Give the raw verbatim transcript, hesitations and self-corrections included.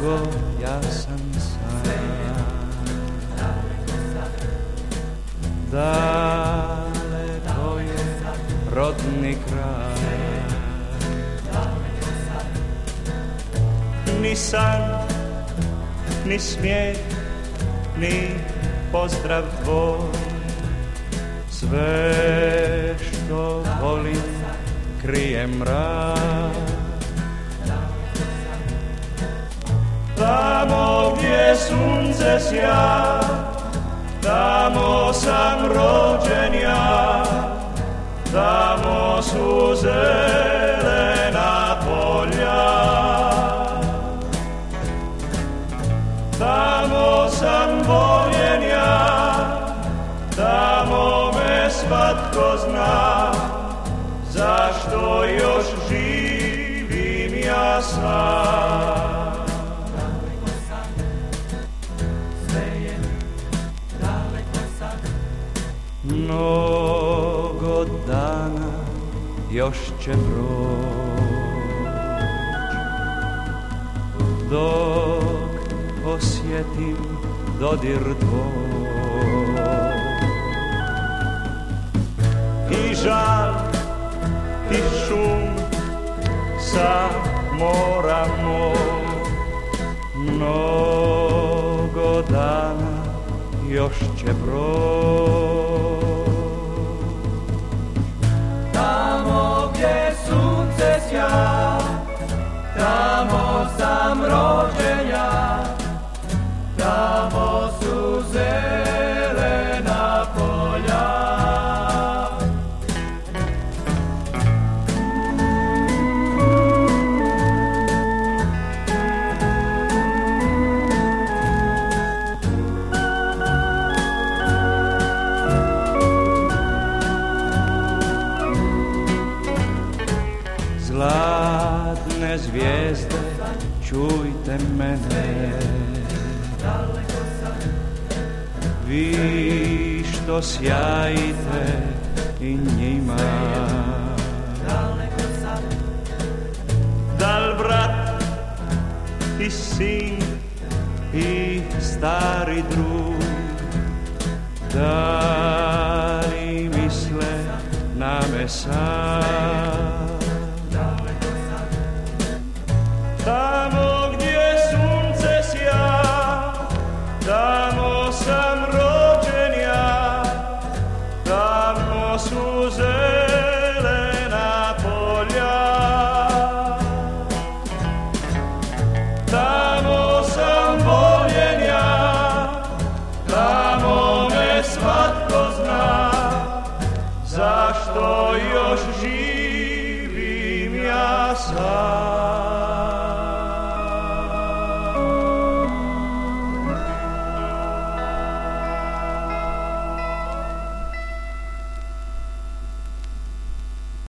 dugo ja sam sam. Daleko je rodni kraj, ni san, ni smijeh, ni pozdrav tvoj. Sve što volim krije mrak. Tamo gdje sunce sja, tamo sam rođen ja, tamo su zelena polja. Tamo sam voljen ja, tamo me svatko zna, zašto još živim ja sam. Mnogo dana još će proć, dok osjetim dodir tvoj. I žal, i šum sa mora moj, mnogo dana još će proć. Tamo gdje sunce sja, tamo sam rođen ja, tamo su zelena polja. Zlatne zvijezde, čujte mene, vi što sjajite i njima. Dal brat i sin i stari drug, da li misle na me sam? Tamo gdje sunce sja, tamo sam rođen ja, tamo su zelena polja. Tamo sam voljen ja, tamo me svatko zna, zašto još